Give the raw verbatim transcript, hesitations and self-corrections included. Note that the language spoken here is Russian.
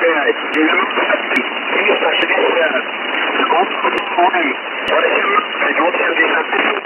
пять, девяносто три, триста шестьдесят, восемнадцать, восемьдесят три.